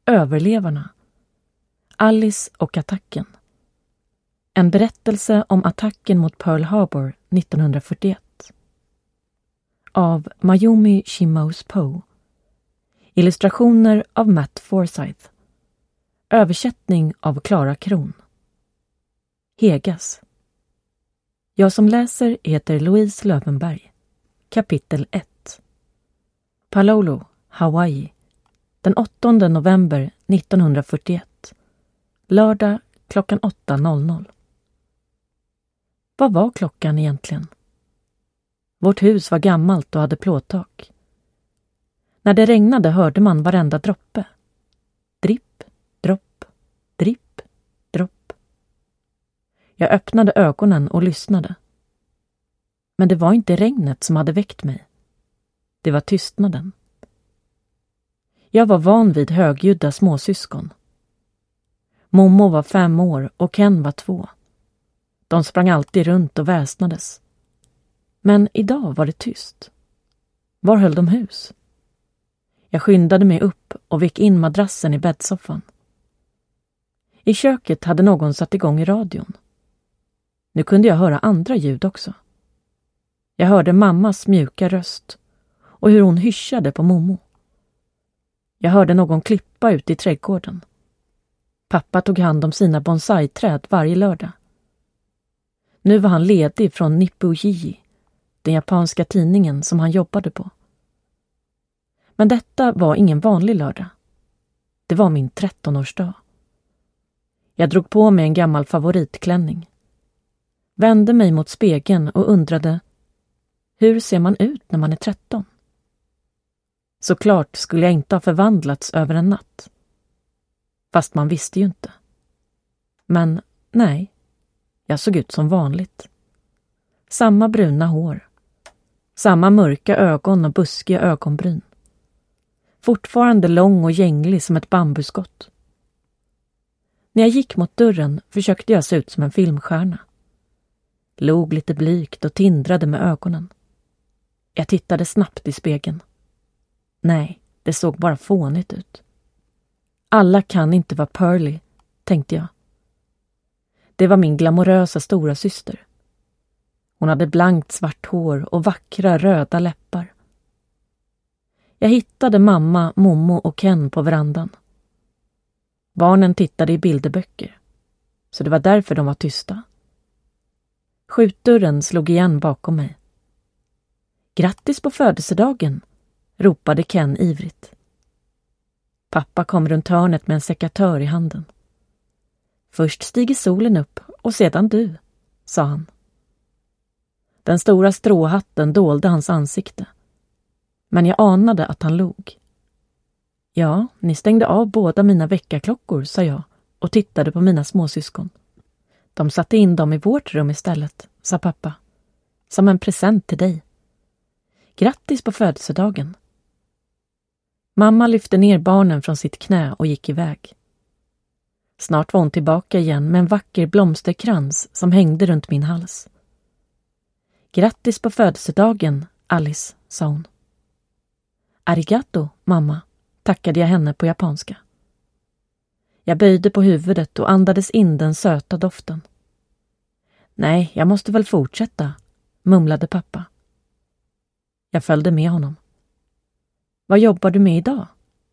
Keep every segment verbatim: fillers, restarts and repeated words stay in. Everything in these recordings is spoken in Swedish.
Överlevarna. Alice och attacken. En berättelse om attacken mot Pearl Harbor nittonhundrafyrtioett. Av Mayumi Shimose Poe. Illustrationer av Matt Forsyth. Översättning av Clara Kron. Hegas. Jag som läser heter Louise Lövenberg. Kapitel ett. Palolo, Hawaii. Den åttonde november nittonhundrafyrtioett. Lördag klockan åtta noll noll. Vad var klockan egentligen? Vårt hus var gammalt och hade plåttak. När det regnade hörde man varenda droppe. Dripp, dropp, dripp, dropp. Jag öppnade ögonen och lyssnade. Men det var inte regnet som hade väckt mig. Det var tystnaden. Jag var van vid högljudda småsyskon. Momo var fem år och Ken var två. De sprang alltid runt och väsnades. Men idag var det tyst. Var höll de hus? Jag skyndade mig upp och vek in madrassen i bäddsoffan. I köket hade någon satt igång i radion. Nu kunde jag höra andra ljud också. Jag hörde mammas mjuka röst och hur hon hyschade på Momo. Jag hörde någon klippa ut i trädgården. Pappa tog hand om sina bonsai-träd varje lördag. Nu var han ledig från Nippujiji, den japanska tidningen som han jobbade på. Men detta var ingen vanlig lördag. Det var min trettonårsdag. Jag drog på mig en gammal favoritklänning. Vände mig mot spegeln och undrade, hur ser man ut när man är tretton? Såklart skulle jag inte ha förvandlats över en natt. Fast man visste ju inte. Men nej, jag såg ut som vanligt. Samma bruna hår. Samma mörka ögon och buskiga ögonbryn. Fortfarande lång och gänglig som ett bambuskott. När jag gick mot dörren försökte jag se ut som en filmstjärna. Log lite blygt och tindrade med ögonen. Jag tittade snabbt i spegeln. Nej, det såg bara fånigt ut. Alla kan inte vara Pearly, tänkte jag. Det var min glamorösa stora syster. Hon hade blankt svart hår och vackra röda läppar. Jag hittade mamma, Momo och Ken på verandan. Barnen tittade i bilderböcker, så det var därför de var tysta. Skjutdörren slog igen bakom mig. Grattis på födelsedagen, ropade Ken ivrigt. Pappa kom runt hörnet med en sekatör i handen. Först stiger solen upp och sedan du, sa han. Den stora stråhatten dolde hans ansikte. Men jag anade att han log. Ja, ni stängde av båda mina väckarklockor, sa jag och tittade på mina småsyskon. De satte in dem i vårt rum istället, sa pappa. Som en present till dig. Grattis på födelsedagen. Mamma lyfte ner barnen från sitt knä och gick iväg. Snart var hon tillbaka igen med en vacker blomsterkrans som hängde runt min hals. Grattis på födelsedagen, Alice, sa hon. Arigato, mamma, tackade jag henne på japanska. Jag böjde på huvudet och andades in den söta doften. Nej, jag måste väl fortsätta, mumlade pappa. Jag följde med honom. Vad jobbar du med idag?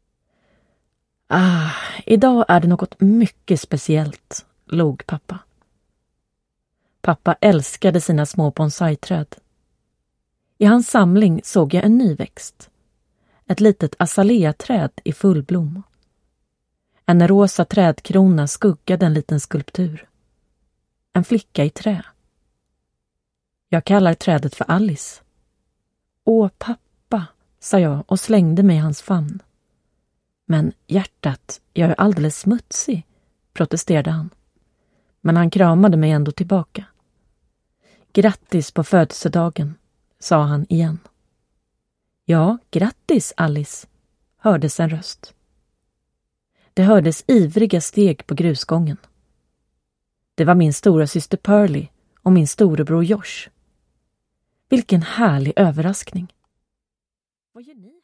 Ah, idag är det något mycket speciellt, log pappa. Pappa älskade sina små bonsai-träd. I hans samling såg jag en ny växt. Ett litet azalea-träd i full blom. En rosa trädkrona skuggade en liten skulptur. En flicka i trä. Jag kallar trädet för Alice. Åh, pappa, sa jag och slängde mig i hans famn. Men hjärtat, jag är alldeles smutsig, protesterade han. Men han kramade mig ändå tillbaka. Grattis på födelsedagen, sa han igen. Ja, grattis Alice, hördes en röst. Det hördes ivriga steg på grusgången. Det var min stora syster Pearly och min storebror Josh. Vilken härlig överraskning. Vad gör ni